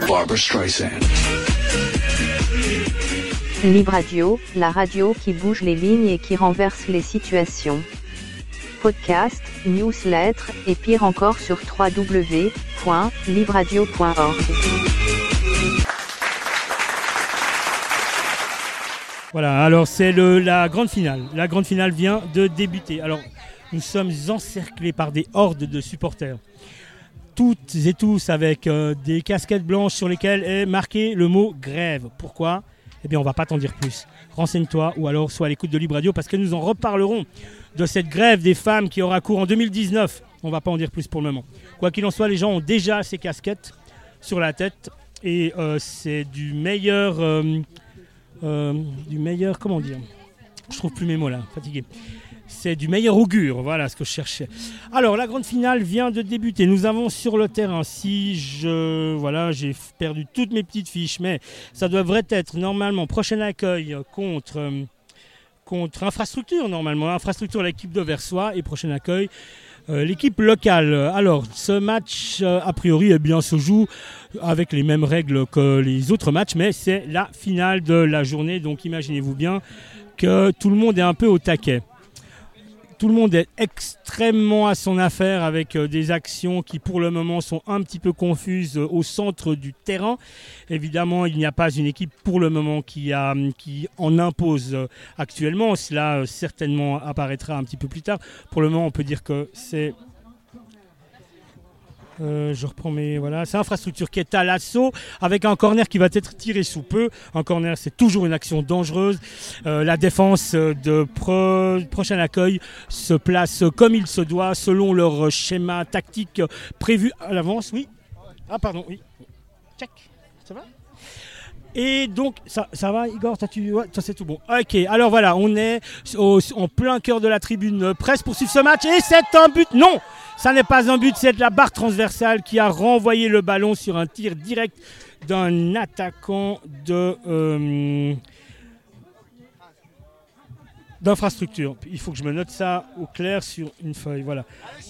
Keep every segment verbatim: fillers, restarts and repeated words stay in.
Barbra Streisand. Libre Radio, la radio qui bouge les lignes et qui renverse les situations. Podcast, newsletter, et pire encore sur w w w point libre radio point org. Voilà, alors c'est le, la grande finale. La grande finale vient de débuter. Alors, nous sommes encerclés par des hordes de supporters. Toutes et tous avec euh, des casquettes blanches sur lesquelles est marqué le mot grève. Pourquoi ? Eh bien, on ne va pas t'en dire plus. Renseigne-toi ou alors sois à l'écoute de Libre Radio parce que nous en reparlerons de cette grève des femmes qui aura cours en deux mille dix-neuf. On ne va pas en dire plus pour le moment. Quoi qu'il en soit, les gens ont déjà ces casquettes sur la tête et euh, c'est du meilleur... Euh, Euh, du meilleur, comment dire, je trouve plus mes mots là, fatigué. C'est du meilleur augure, voilà ce que je cherchais. Alors la grande finale vient de débuter. Nous avons sur le terrain, si je, voilà, j'ai perdu toutes mes petites fiches, mais ça devrait être normalement prochain accueil contre euh, contre infrastructure normalement, infrastructure l'équipe de Versoix et prochain accueil. Euh, l'équipe locale. Alors, ce match, euh, a priori, eh bien, se joue avec les mêmes règles que les autres matchs, mais c'est la finale de la journée. Donc, imaginez-vous bien que tout le monde est un peu au taquet. Tout le monde est extrêmement à son affaire avec euh, des actions qui, pour le moment, sont un petit peu confuses euh, au centre du terrain. Évidemment, il n'y a pas une équipe pour le moment qui, a, qui en impose euh, actuellement. Cela euh, certainement apparaîtra un petit peu plus tard. Pour le moment, on peut dire que c'est... Euh, je reprends mes voilà, c'est infrastructure qui est à l'assaut avec un corner qui va être tiré sous peu. Un corner, c'est toujours une action dangereuse. Euh, la défense de pro, prochain accueil se place comme il se doit selon leur schéma tactique prévu à l'avance. Oui. Ah pardon, oui. Check. Ça va ? Et donc, ça, ça va Igor, t'as tu... ouais, ça c'est tout bon. Ok, alors voilà, on est au, en plein cœur de la tribune presse pour suivre ce match. Et c'est un but, non, ça n'est pas un but, c'est la barre transversale qui a renvoyé le ballon sur un tir direct d'un attaquant de... Euh, d'infrastructure. Il faut que je me note ça au clair sur une feuille, voilà.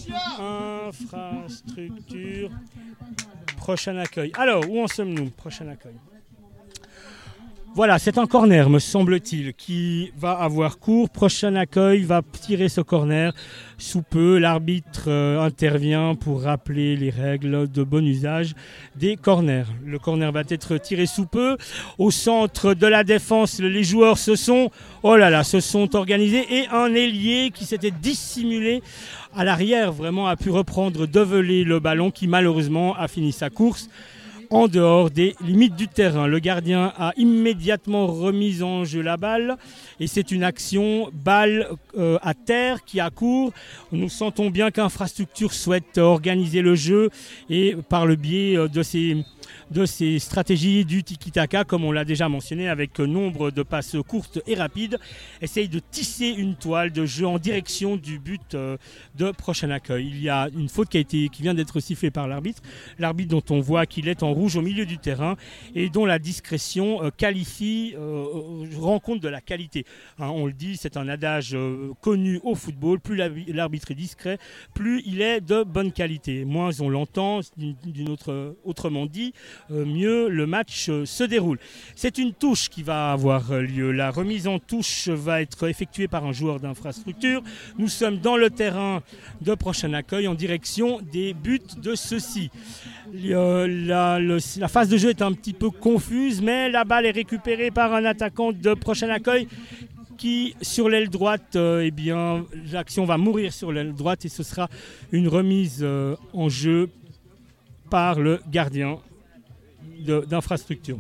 Infrastructure, prochain accueil. Alors, où en sommes-nous ? Prochain accueil. Voilà, c'est un corner, me semble-t-il, qui va avoir cours. Prochain accueil va tirer ce corner. Sous peu, l'arbitre euh, intervient pour rappeler les règles de bon usage des corners. Le corner va être tiré sous peu. Au centre de la défense, les joueurs se sont, oh là là, se sont organisés et un ailier qui s'était dissimulé à l'arrière vraiment a pu reprendre, develer le ballon qui malheureusement a fini sa course en dehors des limites du terrain. Le gardien a immédiatement remis en jeu la balle et c'est une action balle euh, à terre qui accourt. Nous sentons bien qu'Infrastructure souhaite organiser le jeu et par le biais euh, de ses de ces stratégies du tiki-taka, comme on l'a déjà mentionné, avec nombre de passes courtes et rapides, essaye de tisser une toile de jeu en direction du but euh, de prochain accueil. Il y a une faute qui, a été, qui vient d'être sifflée par l'arbitre, l'arbitre dont on voit qu'il est en rouge au milieu du terrain et dont la discrétion euh, qualifie, euh, rend compte de la qualité. Hein, on le dit, c'est un adage euh, connu au football, plus l'arbitre est discret, plus il est de bonne qualité. Moins on l'entend, d'une autre, autrement dit, Euh, mieux le match euh, se déroule. C'est une touche qui va avoir lieu. La remise en touche va être effectuée par un joueur d'infrastructure. Nous sommes dans le terrain de prochain accueil en direction des buts de ceux-ci. Euh, la, le, la phase de jeu est un petit peu confuse, mais la balle est récupérée par un attaquant de prochain accueil qui, sur l'aile droite, euh, eh bien, l'action va mourir sur l'aile droite et ce sera une remise euh, en jeu par le gardien De, d'infrastructure.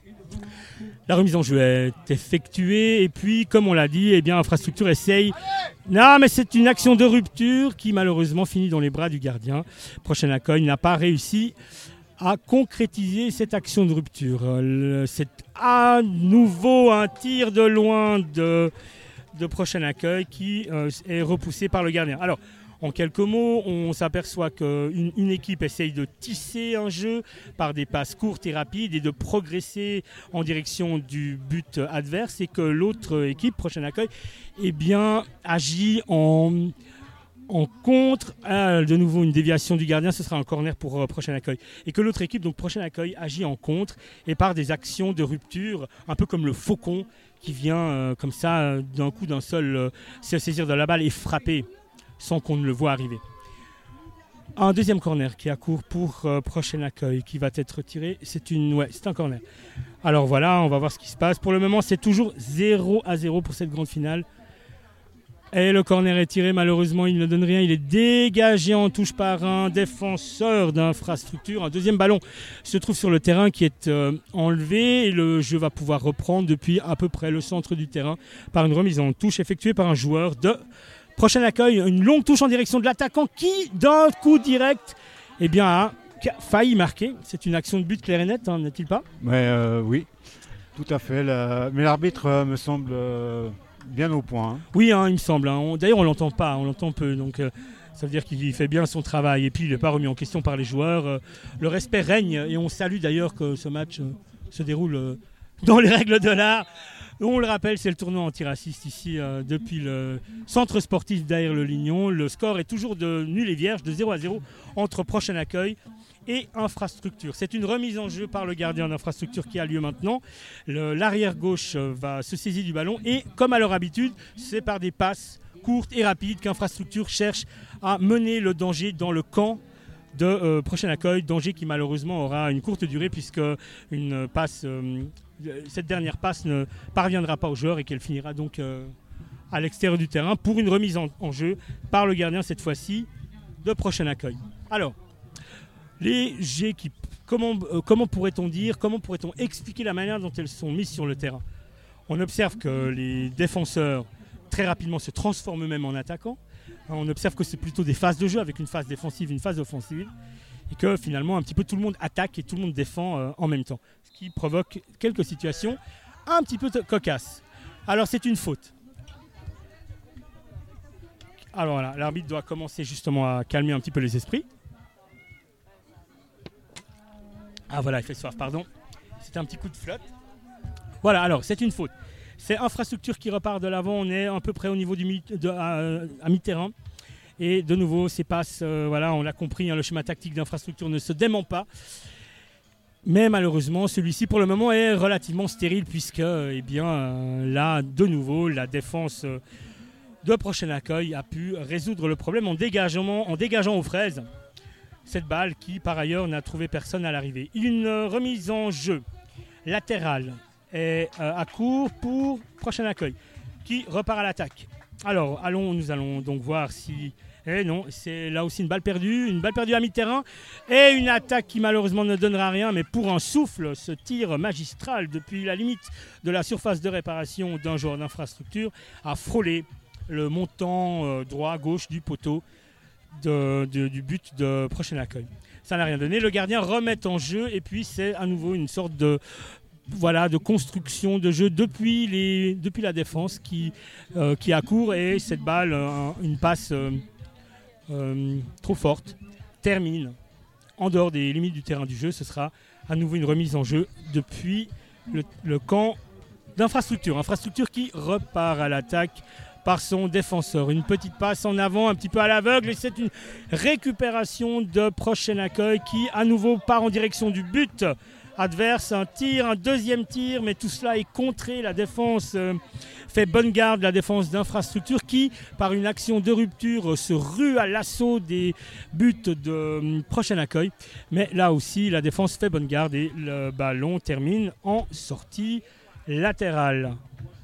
La remise en jeu est effectuée et puis, comme on l'a dit, eh bien, Infrastructure essaye. Non, mais c'est une action de rupture qui malheureusement finit dans les bras du gardien. Prochain accueil n'a pas réussi à concrétiser cette action de rupture. Le, c'est à nouveau un tir de loin de, de prochain accueil qui euh, est repoussé par le gardien. Alors, en quelques mots, on s'aperçoit qu'une une équipe essaye de tisser un jeu par des passes courtes et rapides et de progresser en direction du but adverse et que l'autre équipe, prochain accueil, eh bien, agit en, en contre, euh, de nouveau une déviation du gardien, ce sera un corner pour euh, prochain accueil. Et que l'autre équipe, donc prochain accueil, agit en contre et par des actions de rupture, un peu comme le faucon qui vient euh, comme ça, euh, d'un coup d'un seul, euh, se saisir de la balle et frapper sans qu'on ne le voit arriver. Un deuxième corner qui accourt pour euh, prochain accueil, qui va être tiré, c'est, une, ouais, c'est un corner. Alors voilà, on va voir ce qui se passe. Pour le moment, c'est toujours zéro à zéro pour cette grande finale. Et le corner est tiré, malheureusement il ne donne rien, il est dégagé en touche par un défenseur d'infrastructure. Un deuxième ballon se trouve sur le terrain qui est euh, enlevé et le jeu va pouvoir reprendre depuis à peu près le centre du terrain par une remise en touche effectuée par un joueur de prochain accueil. Une longue touche en direction de l'attaquant qui, d'un coup direct, eh bien, a failli marquer. C'est une action de but claire et nette, hein, n'est-il pas ? Ouais, euh, oui, tout à fait. La... Mais l'arbitre euh, me semble... Euh... bien au point. Hein. Oui, hein, il me semble. Hein. On, d'ailleurs, on l'entend pas, on l'entend peu. Donc, euh, ça veut dire qu'il fait bien son travail. Et puis, il n'est pas remis en question par les joueurs. Euh, le respect règne. Et on salue d'ailleurs que ce match euh, se déroule euh, dans les règles de l'art. On le rappelle, c'est le tournoi antiraciste ici euh, depuis le centre sportif derrière le Lignon. Le score est toujours de nul et vierge, de zéro à zéro entre prochain accueil et infrastructure. C'est une remise en jeu par le gardien d'infrastructure qui a lieu maintenant. Le, l'arrière gauche va se saisir du ballon et, comme à leur habitude, c'est par des passes courtes et rapides qu'infrastructure cherche à mener le danger dans le camp de euh, prochain accueil. Danger qui malheureusement aura une courte durée puisque une passe, euh, cette dernière passe ne parviendra pas au joueur et qu'elle finira donc euh, à l'extérieur du terrain pour une remise en, en jeu par le gardien cette fois-ci de prochain accueil. Alors, les équipes, comment, euh, comment pourrait-on dire, comment pourrait-on expliquer la manière dont elles sont mises sur le terrain ? On observe que les défenseurs très rapidement se transforment eux-mêmes en attaquants. On observe que c'est plutôt des phases de jeu avec une phase défensive, une phase offensive. Et que finalement, un petit peu tout le monde attaque et tout le monde défend euh, en même temps. Ce qui provoque quelques situations un petit peu t- cocasses. Alors c'est une faute. Alors voilà, l'arbitre doit commencer justement à calmer un petit peu les esprits. Ah voilà, il fait soif, pardon. C'était un petit coup de flotte. Voilà, alors c'est une faute. C'est infrastructure qui repart de l'avant. On est à peu près au niveau du mi- de, à, à mi-terrain. Et de nouveau, ces passes, euh, voilà, on l'a compris, hein, le schéma tactique d'infrastructure ne se dément pas. Mais malheureusement, celui-ci pour le moment est relativement stérile puisque, eh bien, euh, là, de nouveau, la défense euh, de prochain accueil a pu résoudre le problème en dégageant, en dégageant aux fraises cette balle qui, par ailleurs, n'a trouvé personne à l'arrivée. Une remise en jeu latérale est euh, à court pour prochain accueil qui repart à l'attaque. Alors, allons, nous allons donc voir si... Eh non, c'est là aussi une balle perdue, une balle perdue à mi-terrain et une attaque qui malheureusement ne donnera rien, mais pour un souffle, ce tir magistral depuis la limite de la surface de réparation d'un joueur d'infrastructure a frôlé le montant euh, droit-gauche du poteau de, de, du but de prochain accueil. Ça n'a rien donné, le gardien remet en jeu et puis c'est à nouveau une sorte de... Voilà, de construction de jeu depuis, les, depuis la défense qui, euh, qui accourt et cette balle, euh, une passe euh, euh, trop forte, termine en dehors des limites du terrain du jeu. Ce sera à nouveau une remise en jeu depuis le, le camp d'infrastructure. Infrastructure qui repart à l'attaque par son défenseur. Une petite passe en avant, un petit peu à l'aveugle et c'est une récupération de prochain accueil qui à nouveau part en direction du but adverse, un tir, un deuxième tir, mais tout cela est contré. La défense euh, fait bonne garde, la défense d'infrastructure qui, par une action de rupture, se rue à l'assaut des buts de euh, prochain accueil. Mais là aussi, la défense fait bonne garde et le ballon termine en sortie latérale.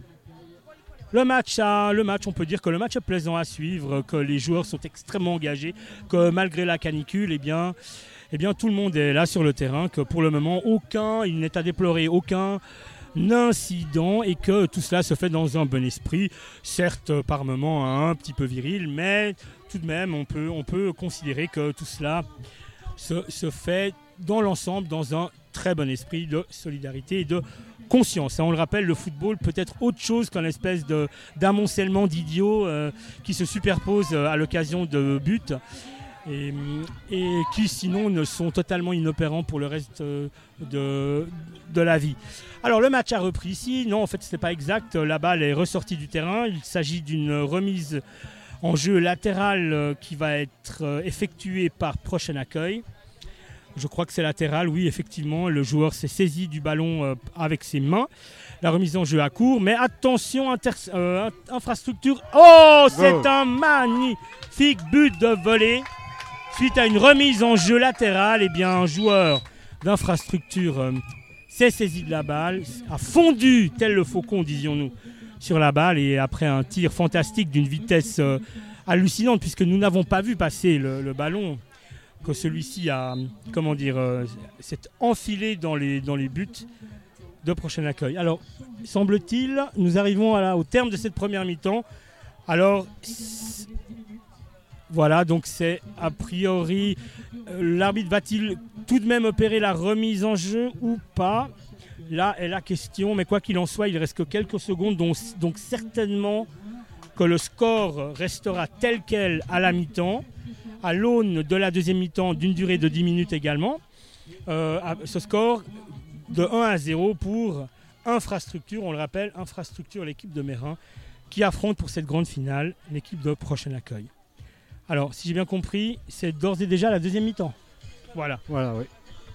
Le match, a, le match, on peut dire que le match est plaisant à suivre, que les joueurs sont extrêmement engagés, que malgré la canicule, eh bien, eh bien, tout le monde est là sur le terrain, que pour le moment, aucun, il n'est à déplorer aucun incident et que tout cela se fait dans un bon esprit, certes par moments un petit peu viril, mais tout de même, on peut, on peut considérer que tout cela se, se fait dans l'ensemble dans un très bon esprit de solidarité et de conscience. On le rappelle, le football peut être autre chose qu'un espèce de, d'amoncellement d'idiots euh, qui se superposent à l'occasion de buts. Et, et qui sinon ne sont totalement inopérants pour le reste de, de la vie. Alors le match a repris ici, non en fait ce n'est pas exact, la balle est ressortie du terrain, il s'agit d'une remise en jeu latéral euh, qui va être euh, effectué par Prochain Accueil. Je crois que c'est latéral, oui, effectivement. Le joueur s'est saisi du ballon euh, avec ses mains. La remise en jeu à court. Mais attention, inter- euh, infrastructure. Oh, c'est Wow. un magnifique but de volée. Suite à une remise en jeu latérale, eh bien, un joueur d'infrastructure euh, s'est saisi de la balle, a fondu, tel le faucon, disions-nous, sur la balle. Et après un tir fantastique d'une vitesse euh, hallucinante, puisque nous n'avons pas vu passer le, le ballon, que celui-ci a, comment dire, euh, s'est enfilé dans les, dans les buts de Prochain Accueil. Alors, semble-t-il, nous arrivons à la- au terme de cette première mi-temps. Alors, c- voilà, donc c'est a priori, euh, l'arbitre va-t-il tout de même opérer la remise en jeu ou pas? Là est la question, mais quoi qu'il en soit, il reste que quelques secondes, donc, donc certainement que le score restera tel quel à la mi-temps, à l'aune de la deuxième mi-temps d'une durée de dix minutes également. Euh, à- ce score de un à zéro pour Infrastructure, on le rappelle, Infrastructure, l'équipe de Mérin, qui affronte pour cette grande finale l'équipe de Prochain Accueil. Alors, si j'ai bien compris, c'est d'ores et déjà la deuxième mi-temps. Voilà. Voilà, oui.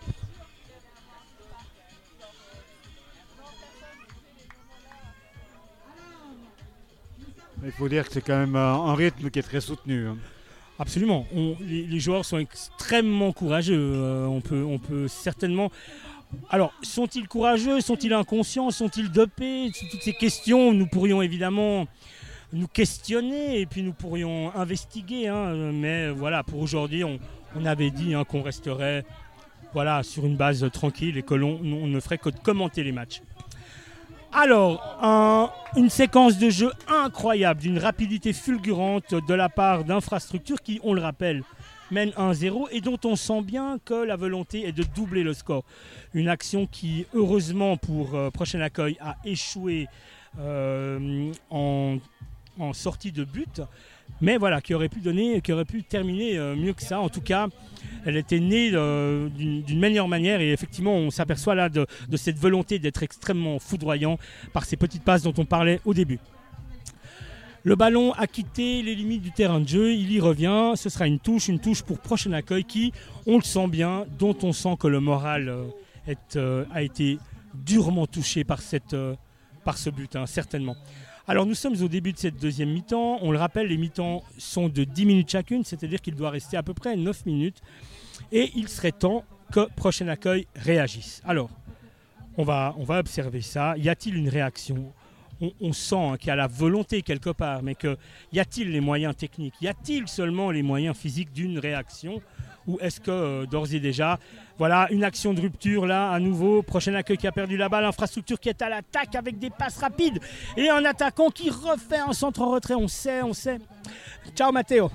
Il faut dire que c'est quand même euh, un rythme qui est très soutenu. hein. Absolument. On- les, les joueurs sont extrêmement courageux. Euh, on, peut, on peut certainement... Alors, sont-ils courageux? Sont-ils inconscients? Sont-ils dopés? Toutes ces questions, nous pourrions évidemment nous questionner et puis nous pourrions investiguer. hein. Mais voilà, pour aujourd'hui, on, on avait dit hein, qu'on resterait voilà, sur une base tranquille et que l'on on ne ferait que de commenter les matchs. Alors, un- une séquence de jeu incroyable, d'une rapidité fulgurante de la part d'Infrastructure qui, on le rappelle, mène un zéro et dont on sent bien que la volonté est de doubler le score. Une action qui, heureusement pour euh, Prochain Accueil, a échoué euh, en, en sortie de but, mais voilà, qui aurait pu donner, qui aurait pu terminer euh, mieux que ça. En tout cas, elle était née euh, d'une, d'une meilleure manière et effectivement, on s'aperçoit là de, de cette volonté d'être extrêmement foudroyant par ces petites passes dont on parlait au début. Le ballon a quitté les limites du terrain de jeu, il y revient, ce sera une touche, une touche pour Prochain Accueil qui, on le sent bien, dont on sent que le moral euh, est, euh, a été durement touché par, cette, euh, par ce but, hein, certainement. Alors nous sommes au début de cette deuxième mi-temps, on le rappelle, les mi-temps sont de dix minutes chacune, c'est-à-dire qu'il doit rester à peu près neuf minutes et il serait temps que Prochain Accueil réagisse. Alors, on va, on va observer ça, y a-t-il une réaction ? On, on sent hein, qu'il y a la volonté quelque part, mais que y a-t-il les moyens techniques? Y a-t-il seulement les moyens physiques d'une réaction? Ou est-ce que euh, d'ores et déjà, voilà, une action de rupture là, à nouveau, Prochain Accueil qui a perdu la balle, Infrastructure qui est à l'attaque avec des passes rapides et un attaquant qui refait un centre en retrait, on sait, on sait. Ciao Matteo.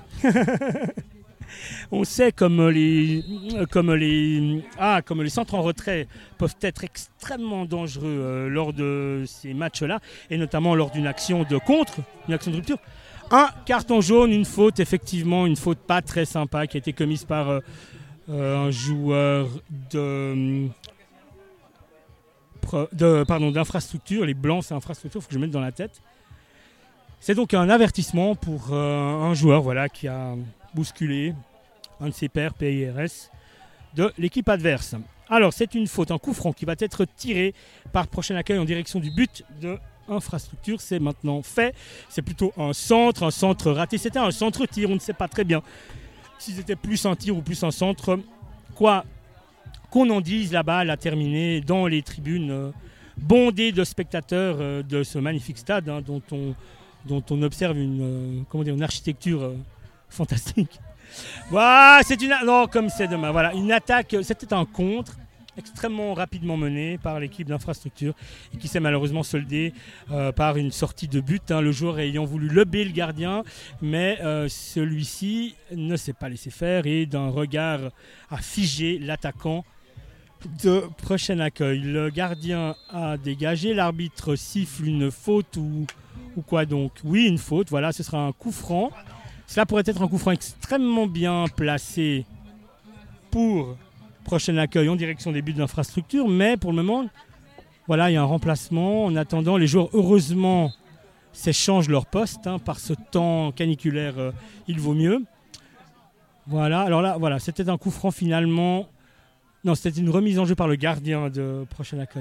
On sait comme les, comme, les, ah, comme les centres en retrait peuvent être extrêmement dangereux euh, lors de ces matchs-là, et notamment lors d'une action de contre, une action de rupture. Un carton jaune, une faute, effectivement, une faute pas très sympa qui a été commise par euh, euh, un joueur de, de, pardon, d'Infrastructure. Les blancs, c'est Infrastructure, il faut que je mette dans la tête. C'est donc un avertissement pour euh, un joueur voilà, qui a bousculé un de ses pairs P I R S de l'équipe adverse. Alors c'est une faute, un coup franc qui va être tiré par Prochain Accueil en direction du but de Infrastructure. C'est maintenant fait, c'est plutôt un centre, un centre raté, c'était un centre-tir, on ne sait pas très bien si c'était plus un tir ou plus un centre. Quoi qu'on en dise, la balle a terminé dans les tribunes euh, bondées de spectateurs euh, de ce magnifique stade hein, dont on dont on observe une, euh, comment dire, une architecture euh, fantastique. Voilà, c'est une, non, comme c'est demain. Voilà, une attaque, c'était un contre extrêmement rapidement mené par l'équipe d'Infrastructure et qui s'est malheureusement soldé euh, par une sortie de but, hein, le joueur ayant voulu lever le gardien, mais euh, celui-ci ne s'est pas laissé faire et d'un regard a figé l'attaquant de Prochain Accueil. Le gardien a dégagé, l'arbitre siffle une faute ou Ou quoi donc? Oui, une faute, voilà, ce sera un coup franc. Cela pourrait être un coup franc extrêmement bien placé pour Prochain Accueil en direction des buts d'Infrastructure, mais pour le moment, voilà, il y a un remplacement. En attendant, les joueurs, heureusement, s'échangent leur poste. Hein, par ce temps caniculaire, euh, il vaut mieux. Voilà, alors là, voilà, c'était un coup franc finalement. Non, c'était une remise en jeu par le gardien de Prochain Accueil.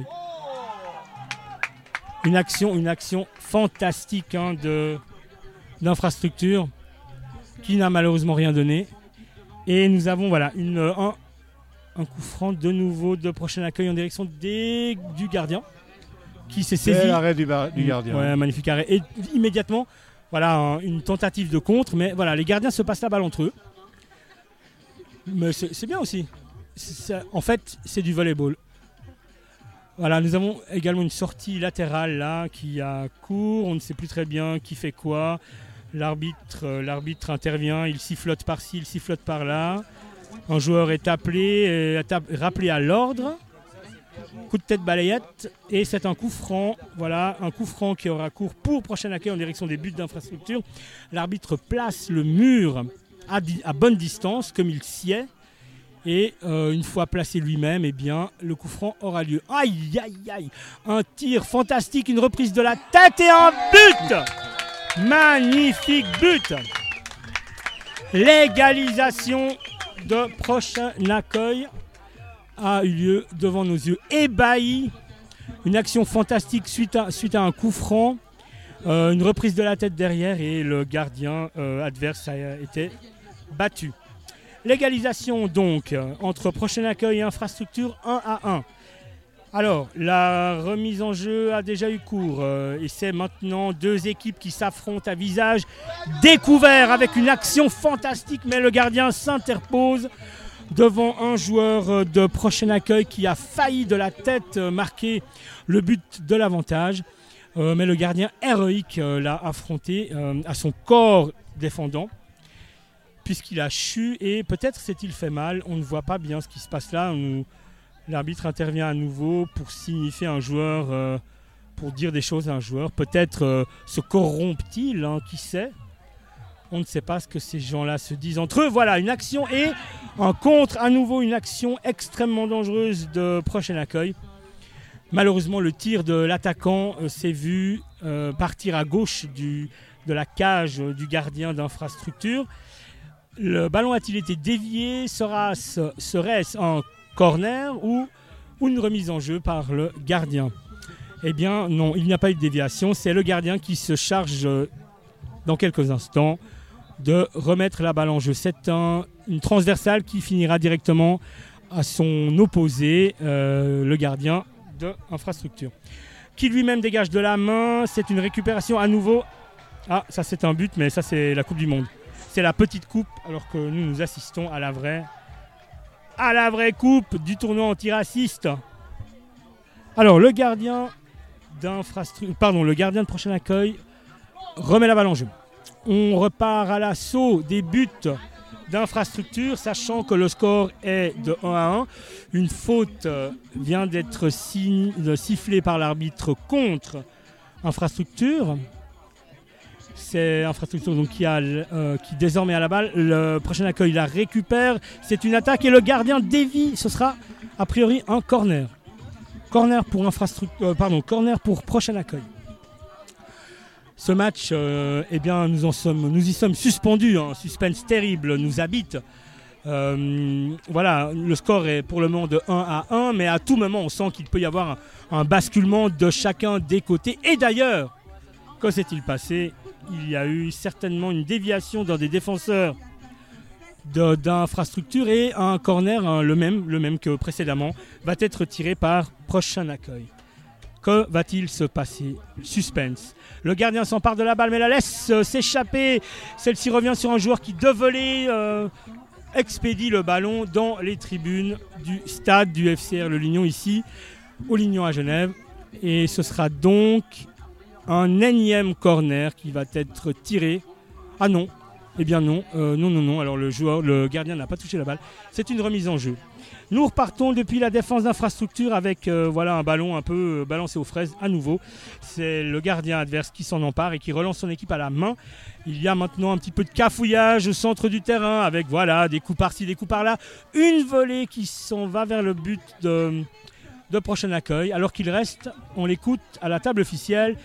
Une action, une action fantastique hein, de, d'infrastructure qui n'a malheureusement rien donné. Et nous avons voilà, une, un, un coup franc de nouveau de Prochain Accueil en direction des, du gardien qui s'est saisi. C'est l'arrêt du, bar, du gardien. Ouais, magnifique arrêt. Et immédiatement, voilà, un, une tentative de contre, mais voilà, les gardiens se passent la balle entre eux. Mais c'est, c'est bien aussi. C'est, en fait, c'est du volleyball. Voilà, nous avons également une sortie latérale là qui a cours. On ne sait plus très bien qui fait quoi. L'arbitre, euh, l'arbitre intervient, il sifflote par-ci, il sifflote par-là. Un joueur est appelé, est rappelé à l'ordre. Coup de tête balayette et c'est un coup franc. Voilà, un coup franc qui aura cours pour Prochain Accueil en direction des buts d'infrastructure. L'arbitre place le mur à, di- à bonne distance comme il s'y est. Et euh, une fois placé lui-même, eh bien, le coup franc aura lieu. Aïe, aïe, aïe. Un tir fantastique, une reprise de la tête et un but. Magnifique but. L'égalisation de Prochain Accueil a eu lieu devant nos yeux ébahis. Une action fantastique suite à, suite à un coup franc. Euh, une reprise de la tête derrière et le gardien euh, adverse a été battu. L'égalisation donc entre Prochain Accueil et Infrastructure un à un. Alors, la remise en jeu a déjà eu cours euh, et c'est maintenant deux équipes qui s'affrontent à visage découvert avec une action fantastique, mais le gardien s'interpose devant un joueur de Prochain Accueil qui a failli de la tête marquer le but de l'avantage. Euh, mais le gardien héroïque euh, l'a affronté euh, à son corps défendant, puisqu'il a chu et peut-être s'est-il fait mal. On ne voit pas bien ce qui se passe là. On, l'arbitre intervient à nouveau pour signifier un joueur, euh, pour dire des choses à un joueur. Peut-être euh, se corrompt-il, hein, qui sait. On ne sait pas ce que ces gens-là se disent entre eux. Voilà, une action et un contre, à nouveau une action extrêmement dangereuse de Prochain Accueil. Malheureusement, le tir de l'attaquant euh, s'est vu euh, partir à gauche du, de la cage euh, du gardien d'infrastructure. Le ballon a-t-il été dévié? Sera-ce, serait-ce un corner ou, ou une remise en jeu par le gardien? Eh bien non, il n'y a pas eu de déviation. C'est le gardien qui se charge euh, dans quelques instants de remettre la balle en jeu. C'est un, une transversale qui finira directement à son opposé, euh, le gardien de Infrastructure, qui lui-même dégage de la main. C'est une récupération à nouveau. Ah, ça c'est un but, mais ça c'est la Coupe du Monde. C'est la petite coupe, alors que nous nous assistons à la vraie, à la vraie coupe du tournoi antiraciste. Alors le gardien d'infrastructure, pardon, le gardien de Prochain Accueil remet la balle en jeu. On repart à l'assaut des buts d'infrastructure, sachant que le score est de un à un. Une faute vient d'être sifflée par l'arbitre contre Infrastructure. C'est Infrastructure donc, qui, a, euh, qui désormais a la balle. Le Prochain Accueil la récupère. C'est une attaque et le gardien dévie. Ce sera a priori un corner. Corner pour, infrastructure, euh, pardon, corner pour Prochain Accueil. Ce match, euh, eh bien, nous, en sommes, nous y sommes suspendus. Un suspense terrible nous habite. Euh, voilà, le score est pour le moment de un à un, mais à tout moment, on sent qu'il peut y avoir un, un basculement de chacun des côtés. Et d'ailleurs, que s'est-il passé? Il y a eu certainement une déviation dans des défenseurs de, d'infrastructure et un corner, hein, le, même, le même que précédemment, va être tiré par Prochain Accueil. Que va-t-il se passer? Suspense. Le gardien s'empare de la balle mais la laisse euh, s'échapper. Celle-ci revient sur un joueur qui de volée euh, expédie le ballon dans les tribunes du stade du F C R Le Lignon ici, au Lignon à Genève. Et ce sera donc un énième corner qui va être tiré. Ah non, eh bien non, euh, non, non, non. Alors le joueur, le gardien n'a pas touché la balle. C'est une remise en jeu. Nous repartons depuis la défense d'infrastructure avec euh, voilà, un ballon un peu euh, balancé aux fraises à nouveau. C'est le gardien adverse qui s'en empare et qui relance son équipe à la main. Il y a maintenant un petit peu de cafouillage au centre du terrain avec voilà, des coups par-ci, des coups par-là. Une volée qui s'en va vers le but de, de Prochain Accueil. Alors qu'il reste, on l'écoute à la table officielle.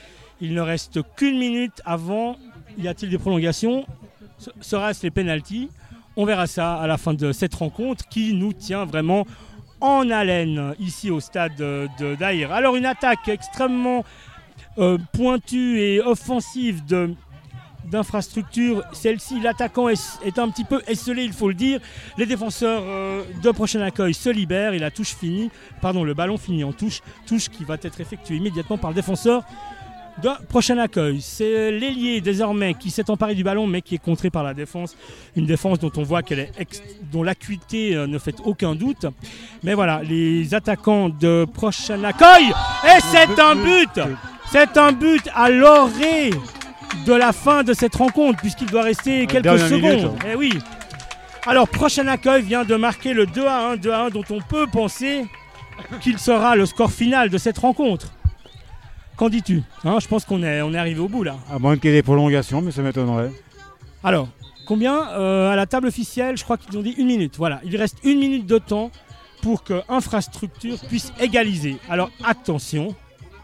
Il ne reste qu'une minute avant. Y a-t-il des prolongations? Sera-ce les pénaltys? On verra ça à la fin de cette rencontre qui nous tient vraiment en haleine ici au stade de Daïr. Alors une attaque extrêmement euh, pointue et offensive de, d'infrastructure. Celle-ci, l'attaquant est, est un petit peu esselé, il faut le dire. Les défenseurs euh, de Prochain Accueil se libèrent et la touche finit, pardon, le ballon finit en touche, touche qui va être effectuée immédiatement par le défenseur de Prochain Accueil. C'est l'ailier désormais qui s'est emparé du ballon mais qui est contré par la défense. Une défense dont on voit qu'elle est ex- dont l'acuité euh, ne fait aucun doute. Mais voilà, les attaquants de Prochain Accueil. Et c'est un but. C'est un but à l'orée de la fin de cette rencontre puisqu'il doit rester quelques secondes. Eh oui. Alors Prochain Accueil vient de marquer le deux à un, deux à un dont on peut penser qu'il sera le score final de cette rencontre. Qu'en dis-tu? hein, Je pense qu'on est, on est arrivé au bout là. À moins qu'il y ait des prolongations, mais ça m'étonnerait. Alors, combien euh, à la table officielle? Je crois qu'ils ont dit une minute. Voilà, il reste une minute de temps pour que Infrastructure puisse égaliser. Alors attention.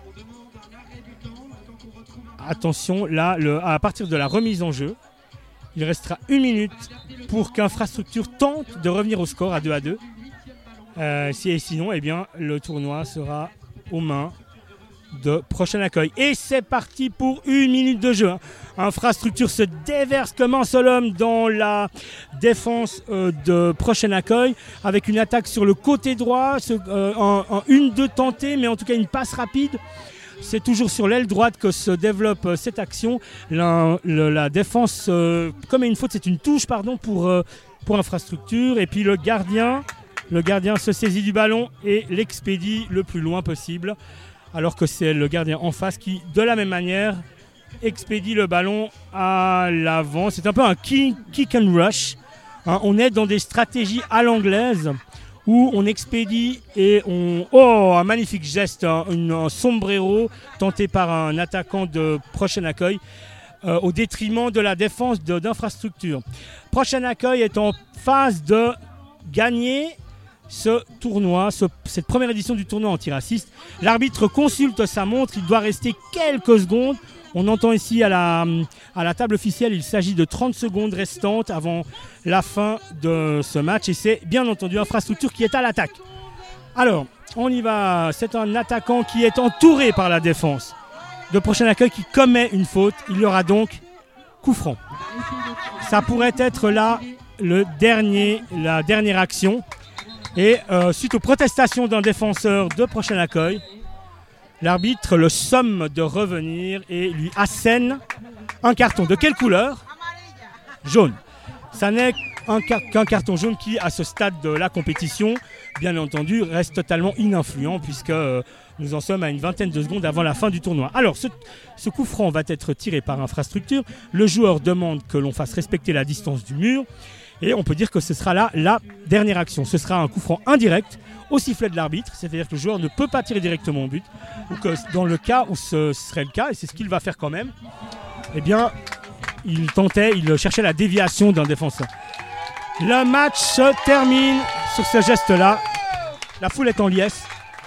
Attention, là, le, à partir de la remise en jeu, il restera une minute pour qu'Infrastructure tente de revenir au score à deux à deux. Euh, si, et sinon, eh bien, le tournoi sera aux mains de Prochain Accueil. Et c'est parti pour une minute de jeu. Hein. Infrastructure se déverse comme un seul homme dans la défense euh, de Prochain Accueil avec une attaque sur le côté droit, ce, euh, en, en une deux tentée, mais en tout cas une passe rapide. C'est toujours sur l'aile droite que se développe euh, cette action. La, le, la défense euh, commet une faute, c'est une touche pardon pour, euh, pour Infrastructure. Et puis le gardien, le gardien se saisit du ballon et l'expédie le plus loin possible. Alors que c'est le gardien en face qui, de la même manière, expédie le ballon à l'avant. C'est un peu un kick, kick and rush. Hein, on est dans des stratégies à l'anglaise où on expédie et on... Oh, un magnifique geste, hein, une, un sombrero tenté par un attaquant de Prochain Accueil euh, au détriment de la défense de, d'Infrastructure. Prochain Accueil est en phase de gagner ce tournoi, ce, cette première édition du tournoi antiraciste. L'arbitre consulte sa montre, il doit rester quelques secondes. On entend ici à la, à la table officielle, il s'agit de trente secondes restantes avant la fin de ce match. Et c'est bien entendu Infrastructure qui est à l'attaque. Alors, on y va. C'est un attaquant qui est entouré par la défense de Prochain Accueil qui commet une faute. Il y aura donc coup franc. Ça pourrait être là le dernier, la dernière action. Et euh, suite aux protestations d'un défenseur de Prochain Accueil, l'arbitre le somme de revenir et lui assène un carton. De quelle couleur? Jaune. Ça n'est un car- qu'un carton jaune qui, à ce stade de la compétition, bien entendu, reste totalement ininfluent puisque euh, nous en sommes à une vingtaine de secondes avant la fin du tournoi. Alors, ce, ce coup franc va être tiré par Infrastructure. Le joueur demande que l'on fasse respecter la distance du mur. Et on peut dire que ce sera là la dernière action. Ce sera un coup franc indirect au sifflet de l'arbitre, c'est-à-dire que le joueur ne peut pas tirer directement au but, ou que dans le cas où ce serait le cas, et c'est ce qu'il va faire quand même, eh bien, il tentait, il cherchait la déviation d'un défenseur. Le match se termine sur ce geste-là. La foule est en liesse.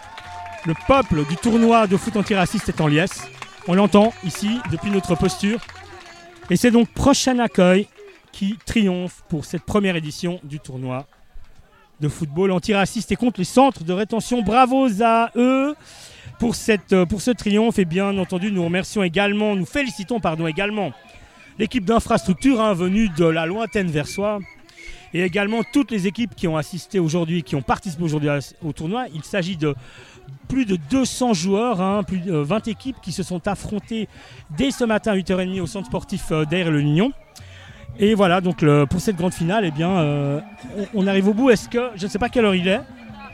Le peuple du tournoi de foot antiraciste est en liesse. On l'entend ici, depuis notre posture. Et c'est donc Prochain Accueil qui triomphe pour cette première édition du tournoi de football antiraciste et contre les centres de rétention. Bravo à eux pour, cette, pour ce triomphe. Et bien entendu, nous remercions également, nous félicitons pardon, également l'équipe d'Infrastructure hein, venue de la lointaine Versoix et également toutes les équipes qui ont assisté aujourd'hui, qui ont participé aujourd'hui au tournoi. Il s'agit de plus de deux cents joueurs, hein, plus de vingt équipes qui se sont affrontées dès ce matin à huit heures trente au centre sportif d'Aire-le-Lignon. Et voilà, donc le, pour cette grande finale, eh bien, euh, on, on arrive au bout. Est-ce que, je ne sais pas quelle heure il est,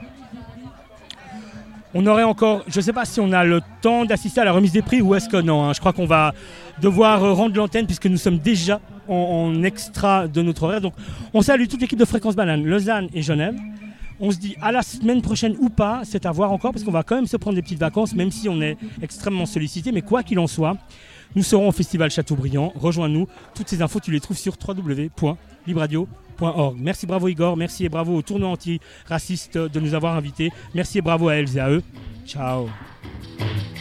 on aurait encore, je ne sais pas si on a le temps d'assister à la remise des prix ou est-ce que non, hein, je crois qu'on va devoir rendre l'antenne puisque nous sommes déjà en, en extra de notre horaire. Donc on salue toute l'équipe de Fréquence Banane, Lausanne et Genève. On se dit à la semaine prochaine ou pas, c'est à voir encore parce qu'on va quand même se prendre des petites vacances même si on est extrêmement sollicité. Mais quoi qu'il en soit, nous serons au Festival Châteaubriand. Rejoins-nous. Toutes ces infos, tu les trouves sur w w w point libradio point org. Merci, bravo Igor. Merci et bravo au tournoi anti-raciste de nous avoir invités. Merci et bravo à elles et à eux. Ciao.